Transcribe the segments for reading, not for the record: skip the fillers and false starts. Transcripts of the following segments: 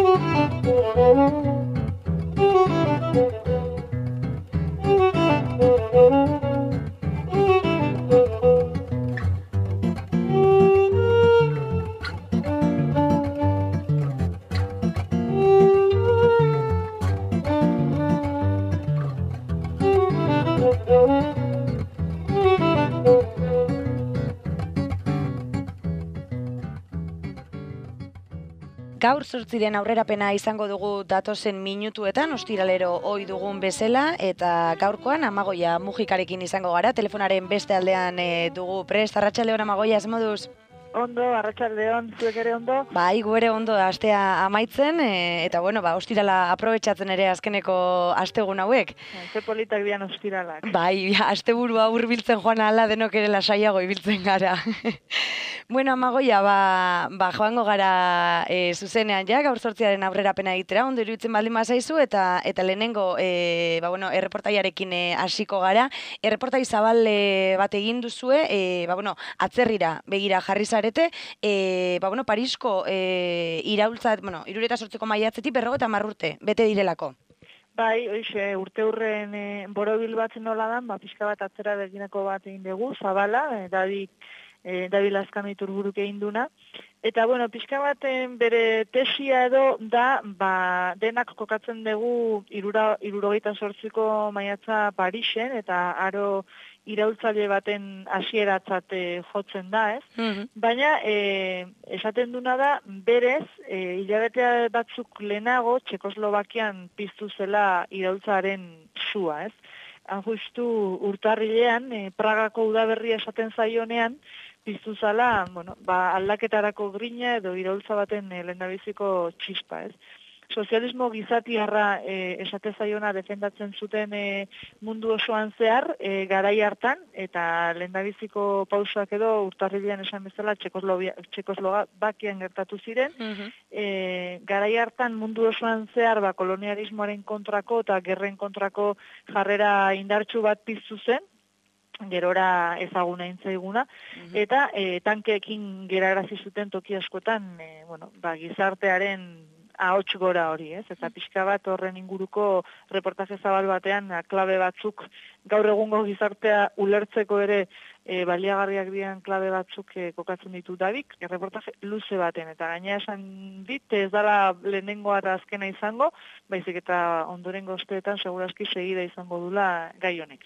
Gaur 8 aurrerapena izango dugu datozen minutuetan, ostiralero ohi dugun bezala, eta gaurkoan Amagoia Mujikarekin izango gara, telefonaren beste aldean dugu prest. Arratsaldeon Amagoia, ez moduz? Ondo, arratsaldeon, zuek ere ondo? Bai, gu ere ondo astea amaitzen, eta bueno, ostirala aprobetxatzen ere azkeneko astegun hauek. Ze politak dian ostiralak. Bai, asteburua hurbiltzen joan ala denok ere lasaiago ibiltzen gara. Bueno, Amagoia, joango gara zuzenean ja, gaur 8 aurrerapena egitera, ondo iruditzen baldin bazaizu, eta lehenengo erreportaiarekin hasiko gara. Erreportai zabal bat egin duzue, atzerrira begira jarri zarete, Parisko iraultza, 78ko maiatzetik 50 urte, bete direlako. Bai, hoxe, urte hurren borobil bat nola dan, pixka bat atzera beginako bat egin dugu, zabala, David Lazkano iturburuk egin duna. Eta, pixka bat bere tesia edo da, denak kokatzen dugu 78ko maiatza Parisen, eta aro iraultzaile baten hasieratzat jotzen da, ez? Baina, esaten duna da, berez, hilabete batzuk lehenago, Txekoslovakian piztu zela iraultzaren sua, ez? Han justu urtarrilean, Pragako udaberria esaten zaionean, piztu zala, aldaketarako grina edo iraultza baten lehendabiziko txispa, ez? Sozialismo gizatiarra esate zaiona defendatzen zuten mundu osoan zehar, garai hartan, eta lehendabiziko pausoak edo urtarrilean esan bezala Txekoslovakian gertatu ziren. Garai hartan mundu osoan zehar kolonialismoaren kontrako eta gerren kontrako jarrera indartsu bat piztu zen, gerora ezaguna intzaiguna, eta tankeekin gerarazi zuten toki askotan gizartearen ahots gora hori, ez? Eta pixka bat horren inguruko reportaje zabal batean klabe batzuk gaur egungo gizartea ulertzeko ere baliagarriak dian klabe batzuk kokatzen ditu David, reportaje luze baten, eta gaina esan dit ez dala lehenengoa eta azkena izango, baizik eta ondorengo osteetan segurazki segida izango dula gai honek.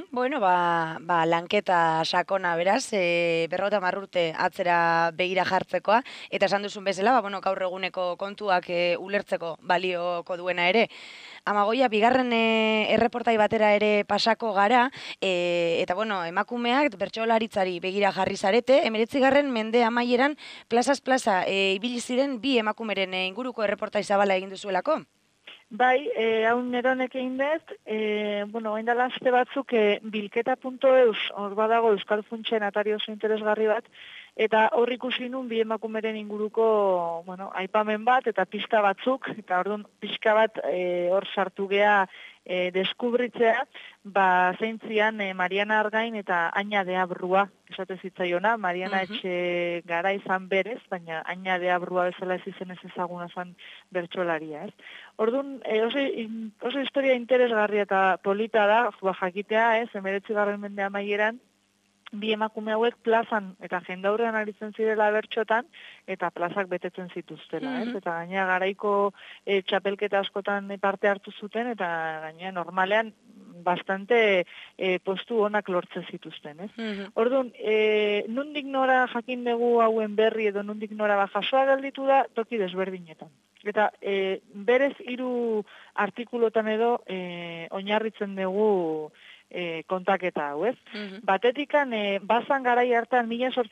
Lanketa sakona beraz, 50 urte atzera begira jartzekoa, eta esan duzun bezala, gaur eguneko kontuak ulertzeko balioko duena ere. Amagoia, bigarren erreportai batera ere pasako gara, eta emakumeak bertsolaritzari begira jarri zarete, 19. mende amaieran plazaz plaza ibili ziren bi emakumeren inguruko erreportai zabala egin duzuelako? Bai, hau neronek egin dez, oindala aste batzuk bilketa.eus, hor badago Euskal Funtsen atari oso interesgarri bat, eta hor ikusi nun bi emakumeren inguruko aipamen bat eta pista batzuk, eta orduan pixka bat hor sartu gea deskubritzea, zeintzian Mariana Argain eta Aina de Abrua, esate zitzaiona, Mariana etxe gara izan berez, baina Aina de Abrua bezala ez izen ez ezaguna zan bertsolaria, ez? Orduan, oso historia interesgarria eta polita da, jakitea, 19. mende amaieran, bi emakume hauek plazan eta jendaurrean aritzen zirela bertxotan eta plazak betetzen zituztela, ez? Eta gaina garaiko txapelketa askotan parte hartu zuten eta gaina normalean bastante postu onak lortzen zituzten, ez? Orduan, nondik nora jakin dugu hauen berri edo nondik nora jasoa gelditu da toki desberdinetan. Eta berez 3 artikulotan edo oinarritzen dugu kontaketa hau, ez? Batetikan, bazan garai hartan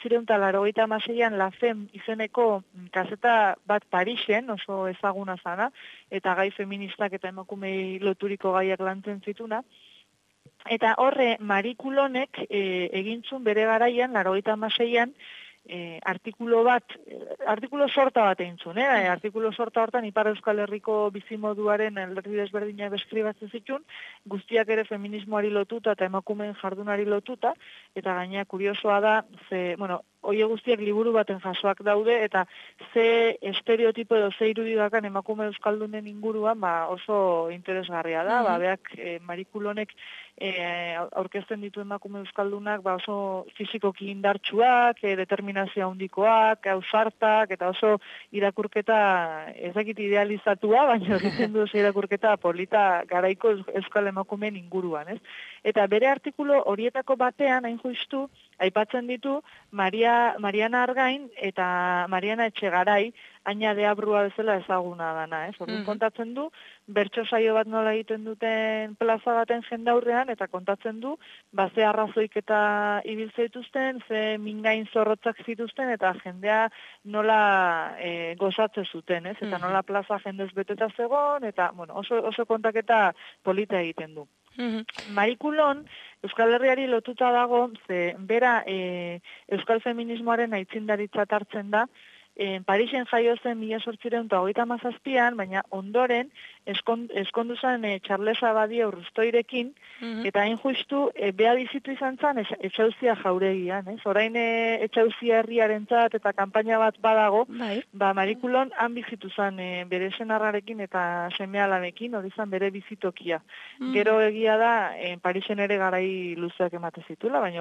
1886an La Femme izeneko kaseta bat Parisen, oso ezaguna zana, eta gai feministak eta emakumei loturiko gaiak lantzen zituna. Eta horre, Marie Coulonek egintzun bere garaian, 86an, artikulo sorta bat eintzun, artikulo sorta hortan Ipar Euskal Herriko bizimoduaren alderdi desberdinak deskribatzen zituen, guztiak ere feminismoari lotuta eta emakumeen jardunari lotuta, eta gaina kuriosoa da, oie guztiak liburu baten jasoak daude, eta ze estereotipo edo ze irudidakan emakume euskaldunen inguruan, oso interesgarria da, beak Marikulonek aurkezten ditu emakume euskaldunak, oso fizikoki indartsuak, determinazio handikoak, ausartak, eta oso irakurketa ez dakit idealizatua, baina egiten du irakurketa polita garaiko euskal emakumeen inguruan, ez? Eta bere artikulu horietako batean, hain justu, aipatzen ditu Mariana Argain eta Mariana Etxegarai, Aina de Abrua bezala ezaguna dana, ez? Orduan kontatzen du, bertso saio bat nola egiten duten plaza baten jendaurrean, eta kontatzen du, ze arrazoik eta ibiltze dituzten, ze mingain zorrotzak zituzten, eta jendea nola gozatze zuten, ez? Eta nola plaza jendez beteta zegon, eta oso kontaketa polita egiten du. Marikulon, Euskal Herriari lotuta dago, ze bera euskal feminismoaren aitzindaritza hartzen da, Parisen jaio zen 1837an, baina ondoren eskondu zen Charles Abadia Urrustoirekin, eta hain justu bea bizitu izan zen Etxauzia jauregian, ez? Orain Etxauzia herriarentzat eta kanpaina bat badago, Marikulon han bizitu zen bere senarrarekin eta seme-alabekin, hori zen bere bizitokia. Gero egia da, Parisen ere garai luzeak emate zituela, baina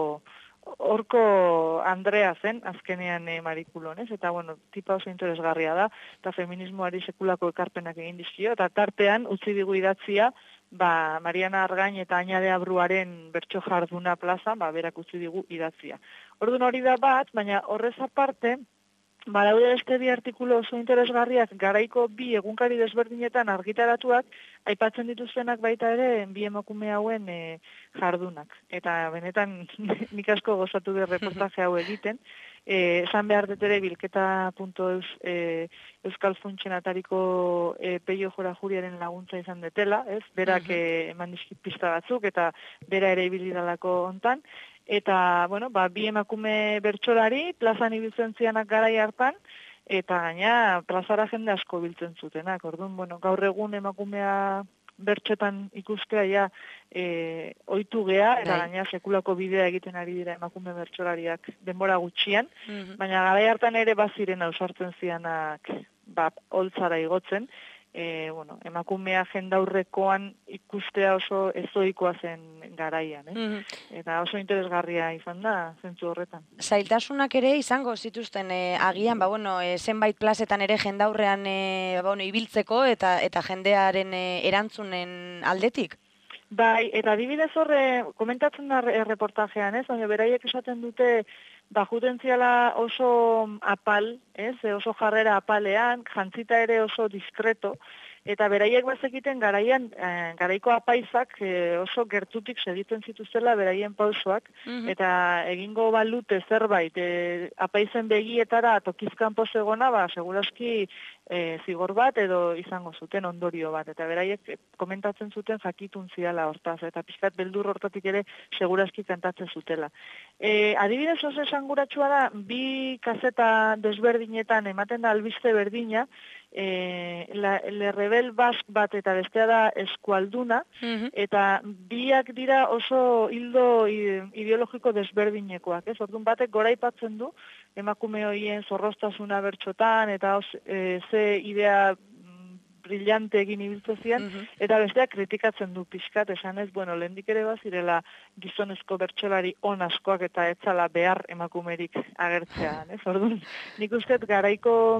horko Andrea zen, azkenean Marikulon, ez? Eta, tipa oso interesgarria da, eta feminismoari sekulako ekarpenak egin dizkio, eta tartean, utzi digu idatzia, Mariana Argain eta Aina de Abruaren bertso jarduna plazan, berak utzi digu idatzia. Orduan hori da bat, baina horrez aparte, badaude beste bi artikulu oso interesgarriak garaiko bi egunkari desberdinetan argitaratuak, aipatzen dituztenak baita ere bi emakume hauen jardunak. Eta benetan nik asko gozatu dut reportaje hau egiten. Esan behar dut ere bilketa.eus Euskal Funtsen atariko Peio Jorajuriaren laguntza izan detela, ez? Berak eman dizkit pista batzuk eta bera ere ibilidalako hontan. Eta, bi emakume bertsolari, plazan ibiltzen zianak garai hartan, eta gaina plazara jende asko biltzen zutenak. Orduan, gaur egun emakumea bertxotan ikustea ohitu gea, eta gaina sekulako bidea egiten ari dira emakume bertsolariak denbora gutxian, baina garai hartan ere baziren ausartzen zianak holtzara igotzen, emakumea jendaurrekoan ikustea oso ezoikoa zen garaian, eta oso interesgarria izan da, zentzu horretan. Zailtasunak ere izango zituzten agian, zenbait plazetan ere jendaurrean ibiltzeko eta jendearen erantzunen aldetik? Bai, eta adibidez horre, komentatzen da reportajean, ez? Baina beraiek esaten dute, jutentziala oso apal, ez? Oso jarrera apalean, jantzita ere oso diskreto, eta beraiek bazekiten garaiko apaizak oso gertutik segitzen zituztela beraien pausoak, eta egingo balute zerbait apaizen begietara tokizkan posegona, segurazki zigor bat edo izango zuten ondorio bat, eta beraiek komentatzen zuten jakitun ziala hortaz, eta pixkat beldur hortatik ere segurazki kantatzen zutela. Adibidez oso esanguratsua da, bi kaseta desberdinetan ematen da albiste berdina, Le Rebel Bask bat eta bestea da Eskualduna, eta biak dira oso hildo ideologiko desberdinekoak, ez? Orduan batek goraipatzen du, emakume horien zorroztasuna bertxotan, eta ze idea brillante egin ibiltzezian, eta besteak kritikatzen du pixkat, esanez, lehendik ere bazirela gizonezko bertsolari on askoak eta etzala behar emakumerik agertzean, ez? Orduan, nik uste garaiko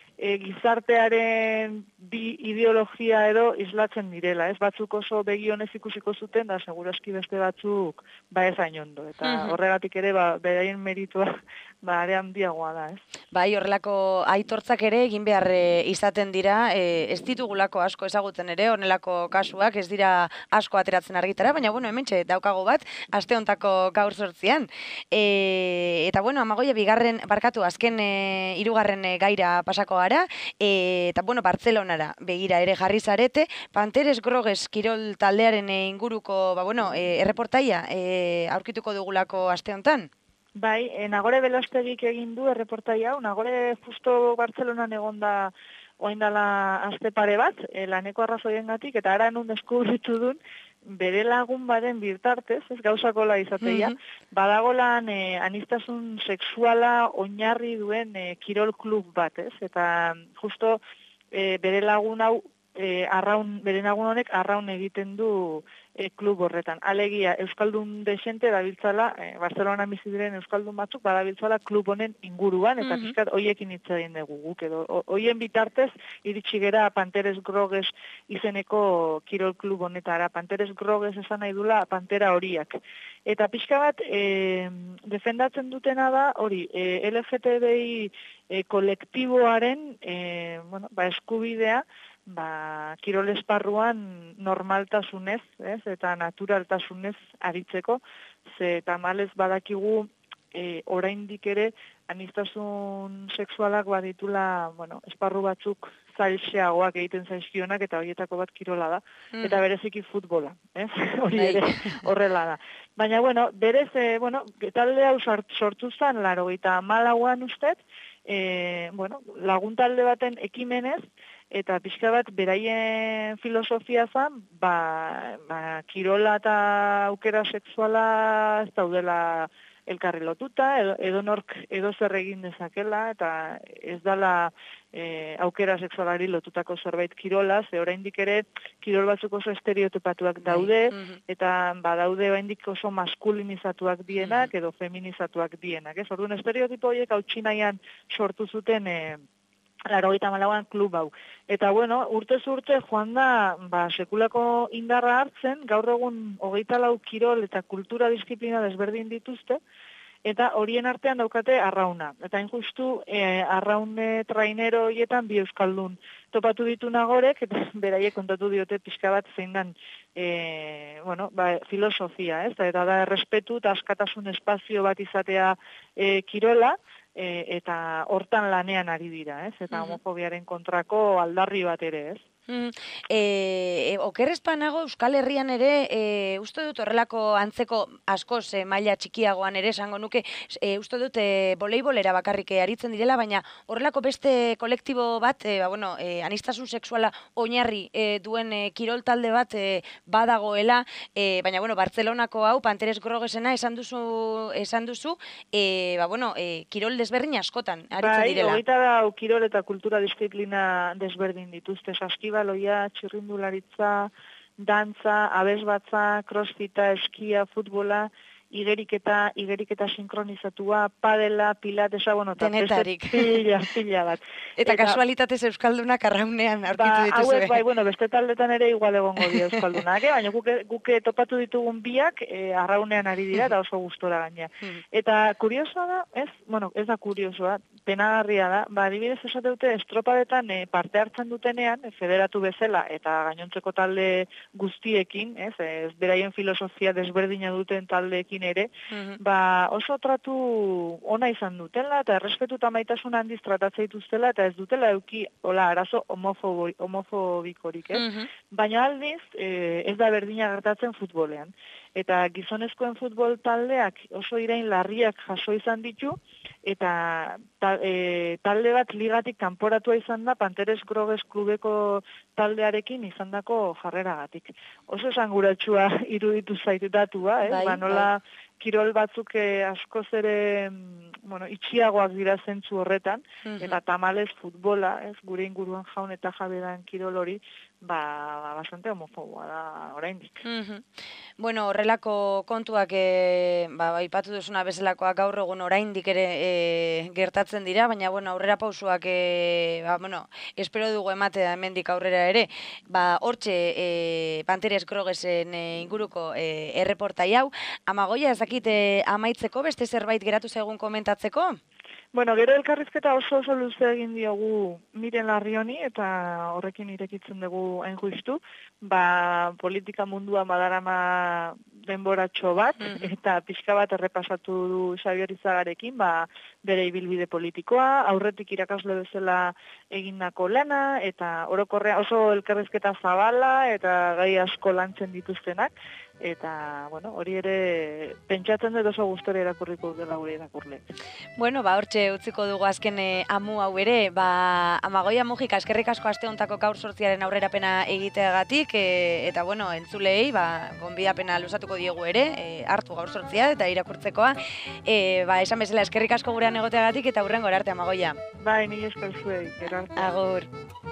gizartearen bi ideologia edo islatzen direla, ez? Batzuk oso begionez ikusiko zuten, da segurazki beste batzuk ez hain ondo, eta horregatik ere beraien meritua are handiagoa da, ez? Bai, horrelako aitortzak ere egin behar izaten dira, ez ditugulako asko ezagutzen ere, honelako kasuak ez dira asko ateratzen argitara, baina hementxe daukago bat, aste hontako gaur 8an. Eta Amagoia azken 3. gaira pasako gara, eta Bartzelonara begira ere jarri zarete, Panteres Groges kirol taldearen inguruko erreportaia aurkituko dugulako aste hontan. Bai, Nagore Belostegik egin du erreportaia hau, Nagore justo Bartzelonan egonda orain dela aste pare bat, laneko arrazoiengatik, eta ara nun deskubritu duen, bere lagun baden birtartez, ez gauzakola izateia, badagolan anistasun sexuala oinarri duen kirol klub bat, ez? Eta justo bere lagun hau bere lagun honek arraun egiten du klub horretan. Alegia, Euskaldun desente dabiltzala, Barcelona bizi diren Euskaldun batzuk badabiltzala klub honen inguruan, eta pizkat hoiekin hitz egin dugu guk, edo hoien bitartez iritsi gera Panteres Grogues izeneko kirol klub honetara. Panteres Grogues esan nahi dula Pantera horiak. Eta pixka bat, defendatzen dutena da, hori, LGTBI kolektiboaren eskubidea, kirol esparruan normaltasunez, eta naturaltasunez aritzeko, ze tamalez badakigu oraindik ere anistasun sexualak baditula, esparru batzuk zailxeagoak egiten zaizkionak, eta horietako bat kirola da, eta bereziki futbola, hori ere horrela da. Baina, berez, talde hau sortu zen, 94an ustez, lagun talde baten ekimenez, eta pixka bat beraien filosofia zen, kirola eta aukera sexuala ez daudela elkarri lotuta, edonork edozer egin dezakela, eta ez dala aukera sexualari lotutako zerbait kirola, ze oraindik ere kirol batzuk oso estereotipatuak daude, eta badaude oraindik oso maskulinizatuak dienak edo feminizatuak dienak. Orduan estereotipo horiek hautsi nahian sortu zuten 94an klub hau. Eta urtez urte joan da sekulako indarra hartzen, gaur egun 24 kirol eta kultura disiplina desberdin dituzte, eta horien artean daukate arrauna. Eta injustu arraune trainero horietan bi euskaldun topatu ditu nagorek, eta beraiek kontatu diote pixka bat zein dan filosofia, eta da errespetu eta askatasun espazio bat izatea kirola, eta hortan lanean ari dira, eta homofobiaren kontrako aldarri bat ere, Okerrezpanago Euskal Herrian ere, uste dut horrelako antzeko askoz maila txikiagoan ere esango nuke, uste dut voleibolera bakarrik aritzen direla, baina horrelako beste kolektibo bat, anistasun sexuala oinarri duen kirol talde bat badagoela, baina Bartzelonako hau, Panteres Groguesena esan duzu, kirol desberdin askotan aritzen direla. Bai, kirol eta kultura disiplina desberdin dituzte, saskibaloia, txirrindularitza, dantza, abesbatza, crossfita, eskia, futbola, igeriketa sinkronizatua, padela, pilatesa, denetarik. Pila bat. Eta kasualitatez euskaldunak arraunean aurkitu dituzue. Hauek, beste taldetan ere igual egongo dira euskaldunak, baina guk topatu ditugun biak arraunean ari dira, eta oso gustora gaina. Eta kuriosoa da, ez da kuriosoa, penagarria da, adibidez esateute estropadetan parte hartzen dutenean, federatu bezala, eta gainontzeko talde guztiekin, ez beraien filosofia desberdina duten taldeekin ere, oso tratu ona izan dutela, eta errespetu eta maitasun handiz tratatzea dituztela, eta ez dutela euki, arazo homofobikorik, baina aldiz, ez da berdina gertatzen futbolean. Eta gizonezkoen futbol taldeak oso irain larriak jaso izan ditu, eta talde bat ligatik kanporatua izan da Panteres Grogues klubeko taldearekin izandako jarreragatik. Oso esanguratsua iruditu zaitu datua, nola kirol batzuk askoz ere itxiagoak dira zentzu horretan, eta tamalez futbola, gure inguruan jaun eta jabedan kirol hori, bastante homofoboa da oraindik. Horrelako kontuak aipatu duzuna bezalakoak gaur egun oraindik ere gertatzen dira, baina aurrera pausuak espero dugu ematea hemendik aurrera ere. Hortxe Panteres Groguesen inguruko erreportai hau. Amagoia, ez dakit amaitzeko beste zerbait geratu zaigun komentatzeko? Gero elkarrizketa oso luze egin diogu Miren Larrioni, eta horrekin irekitzen dugu hain justu, politika munduan badarama denboratxo bat, eta pixka bat errepasatu du Xabier Izagarekin, bere ibilbide politikoa, aurretik irakasle bezala egindako lana, eta orokorrea oso elkarrizketa zabala, eta gai asko lantzen dituztenak, eta, bueno, hori ere pentsatzen dut oso gustora irakurriko dela gure irakurle. Bueno, hortxe utziko dugu azken amu hau ere, Amagoia Mujika eskerrik asko aste hontako gaur 8 aurrerapena egiteagatik, eta bueno, entzulei, gonbidapena luzatuko diegu ere, hartu gaur 8 eta irakurtzekoa, esan bezala eskerrik asko gurean egoteagatik eta hurrengora arte Amagoia. Bai, ni esker zuei, gero arte. Agur.